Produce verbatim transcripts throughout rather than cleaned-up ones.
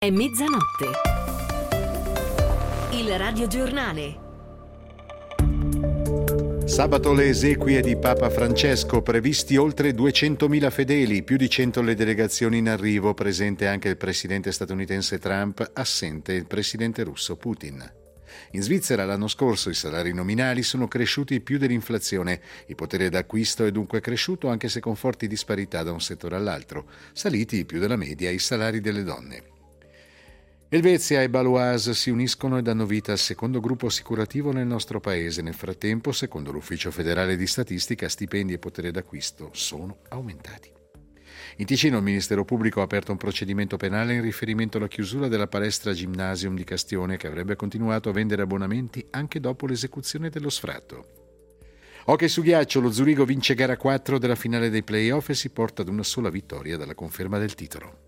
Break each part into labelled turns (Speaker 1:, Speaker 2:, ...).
Speaker 1: È mezzanotte. Il radiogiornale.
Speaker 2: Sabato le esequie di Papa Francesco, previsti oltre duecentomila fedeli, più di cento le delegazioni in arrivo, presente anche il presidente statunitense Trump, assente il presidente russo Putin. In Svizzera l'anno scorso i salari nominali sono cresciuti più dell'inflazione, il potere d'acquisto è dunque cresciuto anche se con forti disparità da un settore all'altro, saliti più della media i salari delle donne. Helvetia e Baloise si uniscono e danno vita al secondo gruppo assicurativo nel nostro paese. Nel frattempo, secondo l'Ufficio federale di statistica, stipendi e potere d'acquisto sono aumentati. In Ticino il Ministero Pubblico ha aperto un procedimento penale in riferimento alla chiusura della palestra Gymnasium di Castione, che avrebbe continuato a vendere abbonamenti anche dopo l'esecuzione dello sfratto. Hockey su ghiaccio, lo Zurigo vince gara quattro della finale dei play-off e si porta ad una sola vittoria dalla conferma del titolo.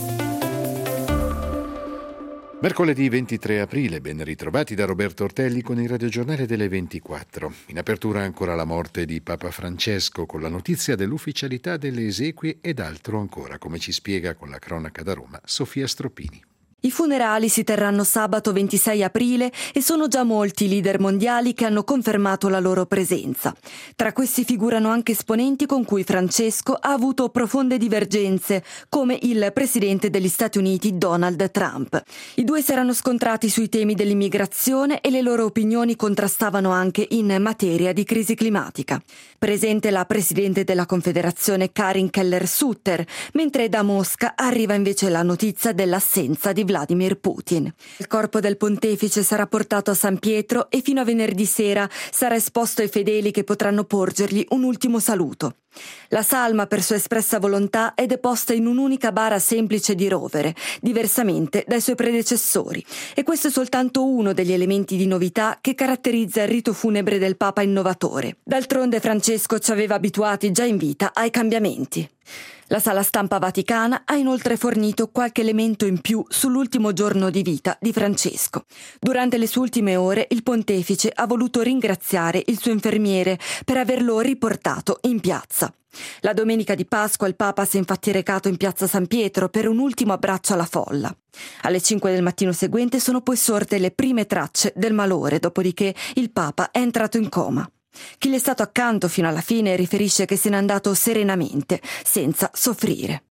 Speaker 2: Mercoledì ventitré aprile, ben ritrovati da Roberto Ortelli con il radiogiornale delle ventiquattro. In apertura ancora la morte di Papa Francesco, con la notizia dell'ufficialità delle esequie ed altro ancora, come ci spiega con la cronaca da Roma Sofia Stroppini.
Speaker 3: I funerali si terranno sabato ventisei aprile e sono già molti i leader mondiali che hanno confermato la loro presenza. Tra questi figurano anche esponenti con cui Francesco ha avuto profonde divergenze, come il presidente degli Stati Uniti Donald Trump. I due si erano scontrati sui temi dell'immigrazione e le loro opinioni contrastavano anche in materia di crisi climatica. Presente la presidente della Confederazione Karin Keller-Sutter, mentre da Mosca arriva invece la notizia dell'assenza di Vladimir Putin. Il corpo del pontefice sarà portato a San Pietro e fino a venerdì sera sarà esposto ai fedeli che potranno porgergli un ultimo saluto. La salma, per sua espressa volontà, è deposta in un'unica bara semplice di rovere, diversamente dai suoi predecessori, e questo è soltanto uno degli elementi di novità che caratterizza il rito funebre del Papa innovatore. D'altronde Francesco ci aveva abituati già in vita ai cambiamenti. La sala stampa vaticana ha inoltre fornito qualche elemento in più sull'ultimo giorno di vita di Francesco. Durante le sue ultime ore il pontefice ha voluto ringraziare il suo infermiere per averlo riportato in piazza. La domenica di Pasqua il Papa si è infatti recato in piazza San Pietro per un ultimo abbraccio alla folla. Alle cinque del mattino seguente sono poi sorte le prime tracce del malore, dopodiché il Papa è entrato in coma. Chi gli è stato accanto fino alla fine riferisce che se n'è andato serenamente, senza soffrire.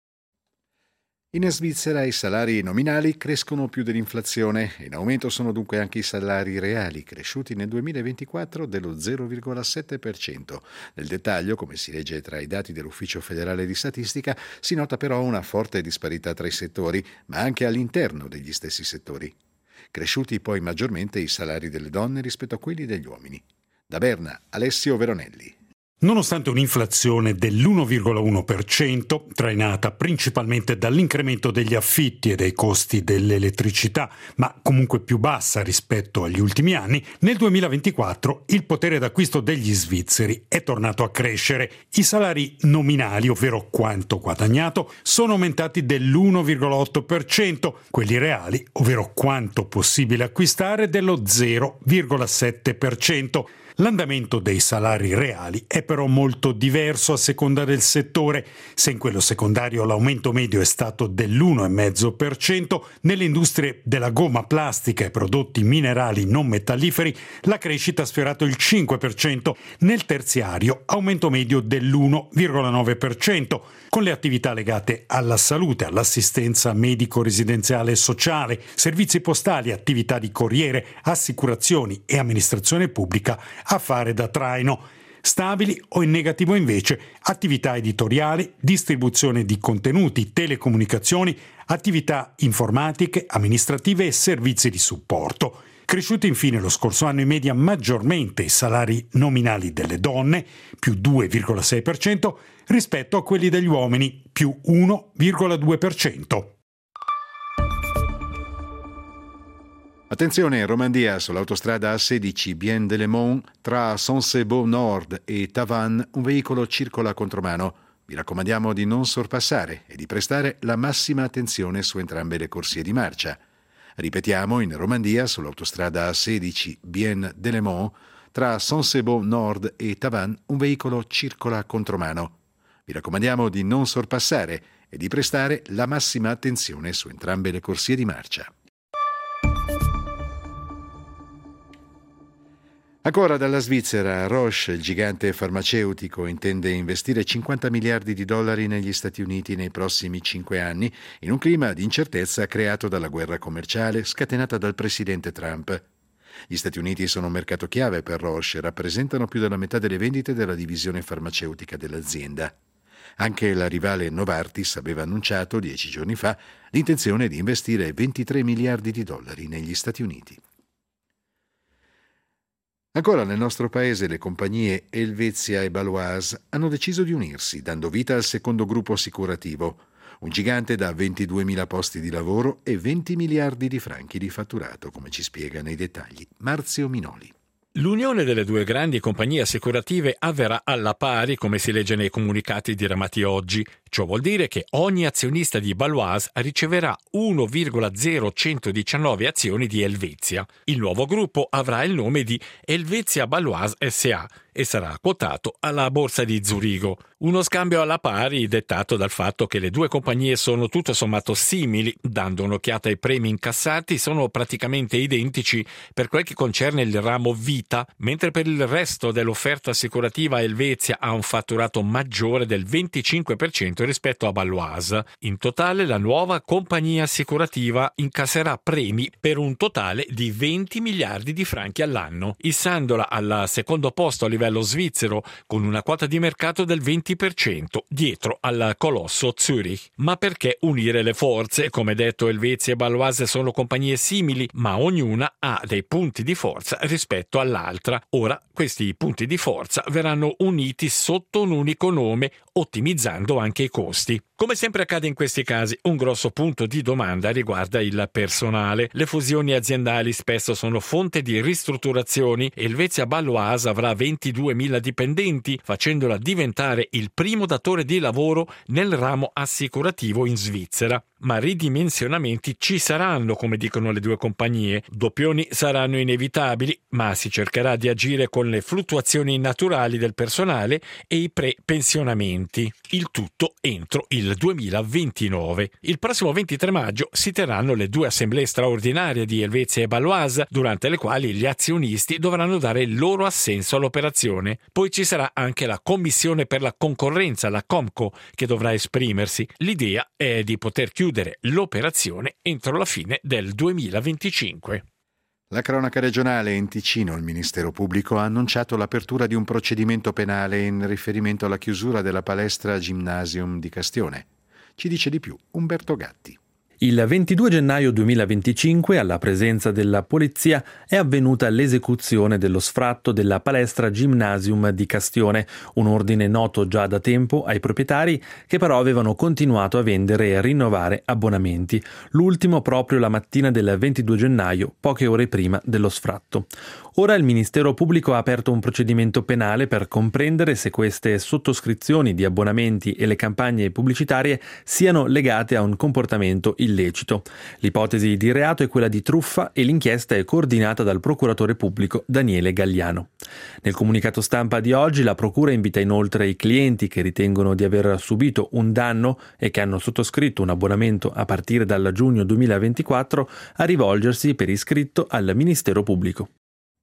Speaker 2: In Svizzera i salari nominali crescono più dell'inflazione e in aumento sono dunque anche i salari reali, cresciuti nel duemilaventiquattro dello zero virgola sette per cento. Nel dettaglio, come si legge tra i dati dell'Ufficio federale di statistica, si nota però una forte disparità tra i settori, ma anche all'interno degli stessi settori. Cresciuti poi maggiormente i salari delle donne rispetto a quelli degli uomini. Da Berna, Alessio Veronelli.
Speaker 4: Nonostante un'inflazione dell'uno virgola uno per cento, trainata principalmente dall'incremento degli affitti e dei costi dell'elettricità, ma comunque più bassa rispetto agli ultimi anni, nel duemilaventiquattro il potere d'acquisto degli svizzeri è tornato a crescere. I salari nominali, ovvero quanto guadagnato, sono aumentati dell'uno virgola otto per cento, quelli reali, ovvero quanto possibile acquistare, dello zero virgola sette per cento. L'andamento dei salari reali è però molto diverso a seconda del settore. Se in quello secondario l'aumento medio è stato dell'uno virgola cinque per cento, nelle industrie della gomma plastica e prodotti minerali non metalliferi la crescita ha sfiorato il cinque per cento, nel terziario aumento medio dell'uno virgola nove per cento. Con le attività legate alla salute, all'assistenza medico-residenziale e sociale, servizi postali, attività di corriere, assicurazioni e amministrazione pubblica a fare da traino. Stabili o in negativo invece attività editoriali, distribuzione di contenuti, telecomunicazioni, attività informatiche, amministrative e servizi di supporto. Cresciuti infine lo scorso anno in media maggiormente i salari nominali delle donne, più due virgola sei per cento, rispetto a quelli degli uomini, più uno virgola due per cento.
Speaker 2: Attenzione, in Romandia sull'autostrada A sedici Bien-de-le-Mont tra Sonsebo Nord e Tavannes un veicolo circola a contromano. Vi raccomandiamo di non sorpassare e di prestare la massima attenzione su entrambe le corsie di marcia. Ripetiamo, in Romandia sull'autostrada A sedici Bien-de-le-Mont tra Sonsebo Nord e Tavannes un veicolo circola a contromano. Vi raccomandiamo di non sorpassare e di prestare la massima attenzione su entrambe le corsie di marcia. Ancora dalla Svizzera, Roche, il gigante farmaceutico, intende investire cinquanta miliardi di dollari negli Stati Uniti nei prossimi cinque anni, in un clima di incertezza creato dalla guerra commerciale scatenata dal presidente Trump. Gli Stati Uniti sono un mercato chiave per Roche e rappresentano più della metà delle vendite della divisione farmaceutica dell'azienda. Anche la rivale Novartis aveva annunciato dieci giorni fa l'intenzione di investire ventitré miliardi di dollari negli Stati Uniti. Ancora nel nostro paese le compagnie Helvetia e Baloise hanno deciso di unirsi, dando vita al secondo gruppo assicurativo, un gigante da ventiduemila posti di lavoro e venti miliardi di franchi di fatturato, come ci spiega nei dettagli Marzio Minoli.
Speaker 5: L'unione delle due grandi compagnie assicurative avverrà alla pari, come si legge nei comunicati diramati oggi. Ciò vuol dire che ogni azionista di Baloise riceverà uno virgola zero centodiciannove azioni di Helvetia. Il nuovo gruppo avrà il nome di Helvetia Baloise S A e sarà quotato alla borsa di Zurigo. Uno scambio alla pari dettato dal fatto che le due compagnie sono tutto sommato simili. Dando un'occhiata ai premi incassati, sono praticamente identici per quel che concerne il ramo vita, mentre per il resto dell'offerta assicurativa Helvetia ha un fatturato maggiore del venticinque per cento rispetto a Baloise. In totale la nuova compagnia assicurativa incasserà premi per un totale di venti miliardi di franchi all'anno, issandola al secondo posto a livello svizzero con una quota di mercato del venti per cento, dietro al colosso Zurich. Ma perché unire le forze? Come detto, Helvetia e Baloise sono compagnie simili, ma ognuna ha dei punti di forza rispetto all'altra. Ora questi punti di forza verranno uniti sotto un unico nome, ottimizzando anche i costi. Come sempre accade in questi casi, un grosso punto di domanda riguarda il personale. Le fusioni aziendali spesso sono fonte di ristrutturazioni. Helvetia Baloise avrà ventiduemila dipendenti, facendola diventare il primo datore di lavoro nel ramo assicurativo in Svizzera. Ma ridimensionamenti ci saranno, come dicono le due compagnie. Doppioni saranno inevitabili, ma si cercherà di agire con le fluttuazioni naturali del personale e i pre-pensionamenti. Il tutto entro il duemilaventinove. Il prossimo ventitré maggio si terranno le due assemblee straordinarie di Helvetia e Baloise, durante le quali gli azionisti dovranno dare il loro assenso all'operazione. Poi ci sarà anche la Commissione per la concorrenza, la Comco, che dovrà esprimersi. L'idea è di poter chiudere l'operazione entro la fine del duemilaventicinque.
Speaker 2: La cronaca regionale in Ticino, il Ministero Pubblico ha annunciato l'apertura di un procedimento penale in riferimento alla chiusura della palestra Gymnasium di Castione. Ci dice di più Umberto Gatti.
Speaker 6: Il ventidue gennaio duemilaventicinque, alla presenza della polizia, è avvenuta l'esecuzione dello sfratto della palestra Gymnasium di Castione, un ordine noto già da tempo ai proprietari che però avevano continuato a vendere e a rinnovare abbonamenti, l'ultimo proprio la mattina del ventidue gennaio, poche ore prima dello sfratto. Ora il Ministero Pubblico ha aperto un procedimento penale per comprendere se queste sottoscrizioni di abbonamenti e le campagne pubblicitarie siano legate a un comportamento illecito. L'ipotesi di reato è quella di truffa e l'inchiesta è coordinata dal procuratore pubblico Daniele Gagliano. Nel comunicato stampa di oggi la procura invita inoltre i clienti che ritengono di aver subito un danno e che hanno sottoscritto un abbonamento a partire dal giugno duemilaventiquattro a rivolgersi per iscritto al Ministero Pubblico.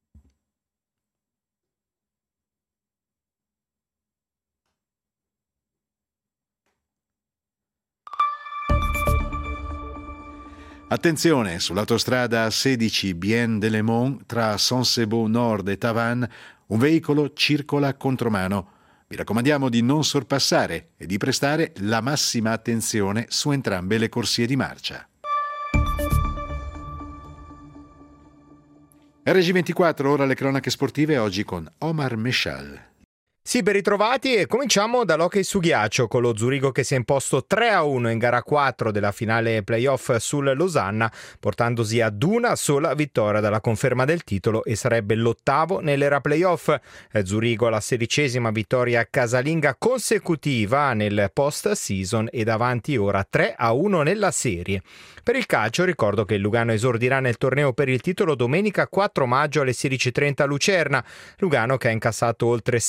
Speaker 2: Attenzione, sull'autostrada A sedici Bien-de-Lemont tra Saint-Sebot Nord e Tavannes un veicolo circola a contromano. Vi raccomandiamo di non sorpassare e di prestare la massima attenzione su entrambe le corsie di marcia. R G ventiquattro, ora le cronache sportive, oggi con Omar Meshal.
Speaker 7: Sì, ben ritrovati e cominciamo dall'hockey su ghiaccio con lo Zurigo che si è imposto tre a uno in gara quattro della finale playoff sul Losanna, portandosi ad una sola vittoria dalla conferma del titolo e sarebbe l'ottavo nell'era playoff. Zurigo la sedicesima vittoria casalinga consecutiva nel post-season e davanti ora tre a uno nella serie. Per il calcio ricordo che il Lugano esordirà nel torneo per il titolo domenica quattro maggio alle sedici e trenta a Lucerna. Lugano che ha incassato oltre seicento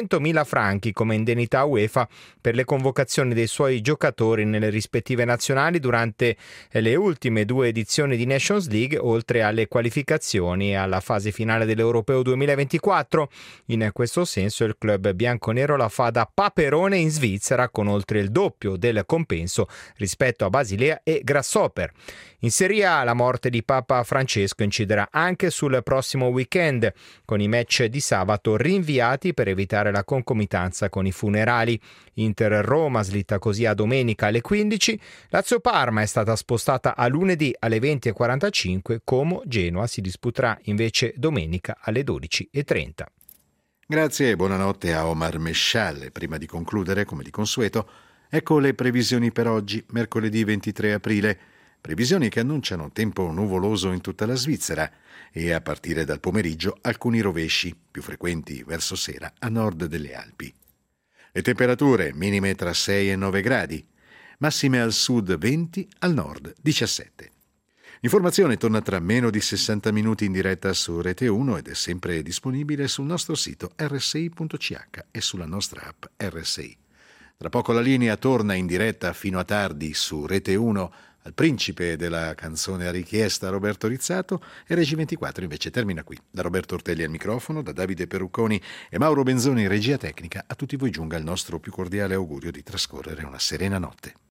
Speaker 7: duecentomila franchi come indennità UEFA per le convocazioni dei suoi giocatori nelle rispettive nazionali durante le ultime due edizioni di Nations League, oltre alle qualificazioni alla fase finale dell'Europeo duemilaventiquattro. In questo senso il club bianconero la fa da Paperone in Svizzera, con oltre il doppio del compenso rispetto a Basilea e Grasshopper. In Serie A la morte di Papa Francesco inciderà anche sul prossimo weekend, con i match di sabato rinviati per evitare la concomitanza con i funerali. Inter-Roma slitta così a domenica alle quindici, Lazio-Parma è stata spostata a lunedì alle venti e quarantacinque, Como-Genoa si disputerà invece domenica alle dodici e trenta.
Speaker 2: Grazie e buonanotte a Omar Mescial. Prima di concludere, come di consueto, ecco le previsioni per oggi, mercoledì ventitré aprile. Previsioni che annunciano tempo nuvoloso in tutta la Svizzera e a partire dal pomeriggio alcuni rovesci, più frequenti verso sera a nord delle Alpi. Le temperature minime tra sei e nove gradi, massime al sud venti, al nord diciassette. L'informazione torna tra meno di sessanta minuti in diretta su Rete uno ed è sempre disponibile sul nostro sito erre sei punto ci acca e sulla nostra app erre sei. Tra poco la linea torna in diretta fino a tardi su Rete uno al principe della canzone a richiesta Roberto Rizzato, e Regi ventiquattro invece termina qui. Da Roberto Ortelli al microfono, da Davide Perucconi e Mauro Benzoni in regia tecnica, a tutti voi giunga il nostro più cordiale augurio di trascorrere una serena notte.